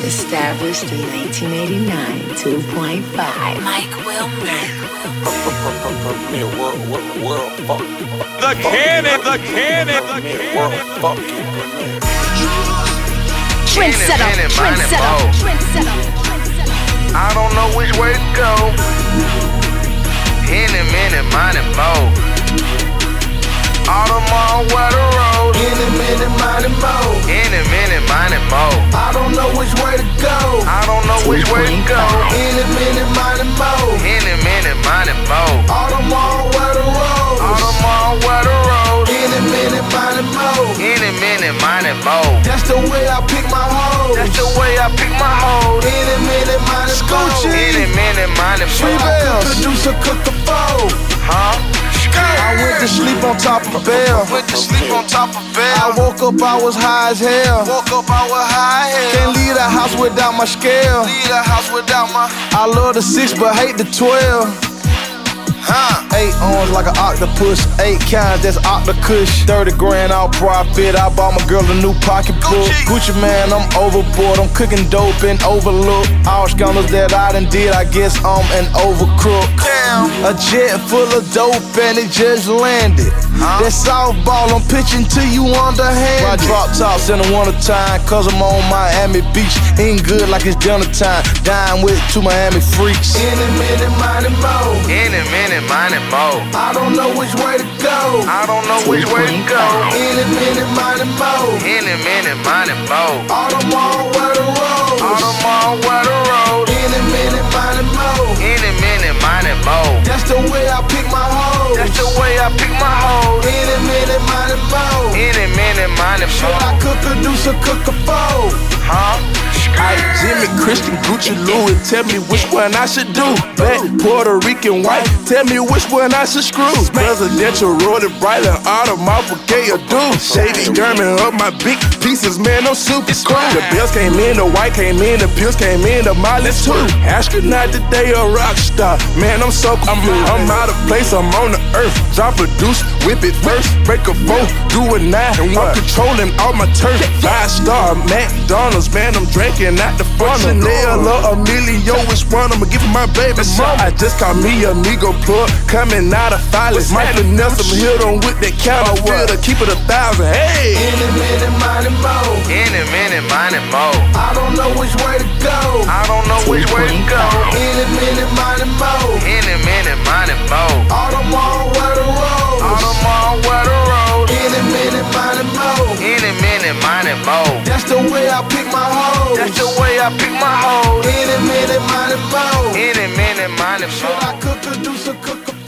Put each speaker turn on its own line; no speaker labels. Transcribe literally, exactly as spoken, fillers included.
Established in nineteen eighty-nine, two point five. Mike Wilmer.
The cannon, the cannon, the cannon.
Trendsetter, trendsetter, trendsetter.
I don't know which way to go. Any minute, mine and mo. All the more where the road.
Any minute, mine and mo.
Any minute, mine and mo.
I don't know which way to go.
I don't know which way to go.
Any minute, mine and mo.
Any minute, mine and mo.
All the more where the road.
All the more where the road.
Any minute, mine and mo.
Any minute, mine and mo.
That's the way I pick my hoes.
That's the way I pick my hoes.
Any minute, mine and mo.
Any minute, mine and mo.
Three bells. Produce a cook a foe.
Huh?
I went to sleep on top of a bell.
Went to sleep on top of bell.
I woke up, I was high as hell.
Woke up, I was high as hell.
Can't leave the house without my scale.
Leave the house without my.
I love the six, but hate the twelve.
Huh?
Eight arms like an octopus. Eight kinds, that's octacush. Thirty grand all profit. I bought my girl a new pocketbook.
Gucci.
Gucci man, I'm overboard. I'm cooking dope and overlook. All scandals that I done did, I guess I'm an overcrook.
Damn.
A jet full of dope and it just landed.
Huh?
That softball, I'm pitching to you underhand. I drop tops in the wintertime, cause I'm on Miami Beach. Eating good like it's dinner time. Dying with two Miami freaks. Any minute, mine and mo.
Any minute, mine and mo.
I don't know which way to go.
I don't know which way to go.
Any minute, mine and mo.
Any minute, mine and mo.
All the more where the road.
All the more where the road.
Any minute, mine and mo.
Any minute, mine and mo.
That's the way I pick my hoes.
That's the way I pick my hoes.
Any minute, mine and mo.
Any minute, mine and mo.
Should I cook a deuce or cook a foe?
Huh?
Aight, Jimmy, Christian, Gucci, Louis, tell me which one I should do. Black, Puerto Rican, white, tell me which one I should screw. Presidential, rolling bright, and Audemars Piguet, do. Shady German up my big pieces, man, I'm super cool. The bills came in, the white came in, the pills came in, the mileage too. Astronaut today, a rock star, man, I'm so confused. I'm out of place, I'm on the earth. Drop a deuce, whip it first, break a four, do a nine. I'm controlling all my turf. Five star McDonald's, man, I'm drinking out the funnel. Chanel or Emilio, which one I'ma give my baby mama? I just caught me a Migo plug coming out of Phyllis. Might finesse some hit on with that counter will to keep it a thousand. Hey! Any minute, mine and mo.
Any minute, mine and mo.
I don't know which way to go.
I don't know which way to go.
Any minute, mine and mo.
Any minute, mine and mo.
All the more where the road.
All the more where the road.
Any minute, mine and mo.
Any minute, mine and mo.
That's the way I pick my hoes.
That's the way I pick my hoes.
Any minute, mine and mo.
Any minute, mine and mo.
Should I cook a deuce or cook a